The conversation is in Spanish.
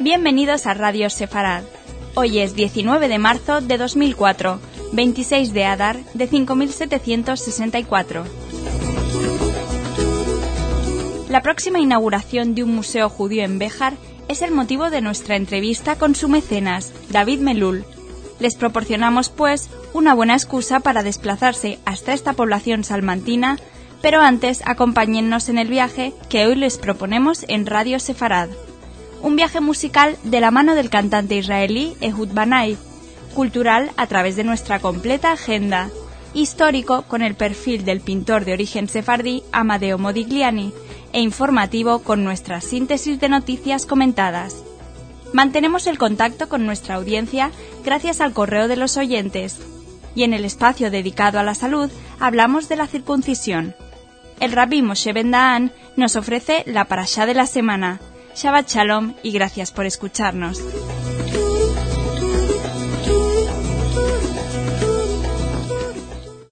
Bienvenidos a Radio Sefarad. Hoy es 19 de marzo de 2004, 26 de Adar de 5764. La próxima inauguración de un museo judío en Béjar es el motivo de nuestra entrevista con su mecenas, David Melul. Les proporcionamos, pues, una buena excusa para desplazarse hasta esta población salmantina, pero antes acompáñennos en el viaje que hoy les proponemos en Radio Sefarad. Un viaje musical de la mano del cantante israelí Ehud Banai, cultural a través de nuestra completa agenda, histórico con el perfil del pintor de origen sefardí Amadeo Modigliani e informativo con nuestra síntesis de noticias comentadas. Mantenemos el contacto con nuestra audiencia gracias al correo de los oyentes y en el espacio dedicado a la salud hablamos de la circuncisión. El rabí Moshe Ben Dahan nos ofrece la parashá de la semana. Shabbat Shalom y gracias por escucharnos.